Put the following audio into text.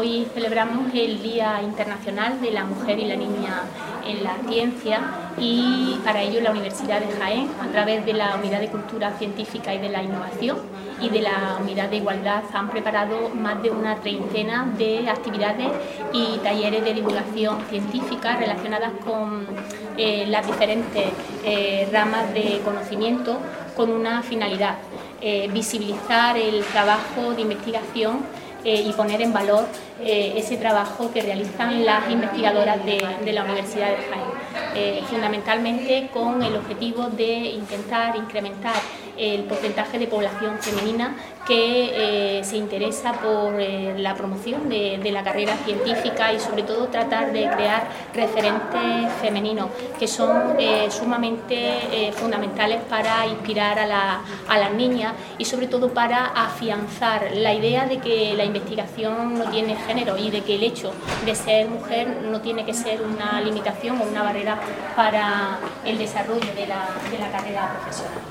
Hoy celebramos el Día Internacional de la Mujer y la Niña en la Ciencia y para ello la Universidad de Jaén, a través de la Unidad de Cultura Científica y de la Innovación y de la Unidad de Igualdad, han preparado más de una treintena de actividades y talleres de divulgación científica relacionadas con las diferentes ramas de conocimiento, con una finalidad: visibilizar el trabajo de investigación y poner en valor ese trabajo que realizan las investigadoras de la Universidad de Jaén, fundamentalmente con el objetivo de intentar incrementar el porcentaje de población femenina que se interesa por la promoción de la carrera científica y sobre todo tratar de crear referentes femeninos que son sumamente fundamentales para inspirar a las niñas y sobre todo para afianzar la idea de que la investigación no tiene género y de que el hecho de ser mujer no tiene que ser una limitación o una barrera para el desarrollo de la carrera profesional.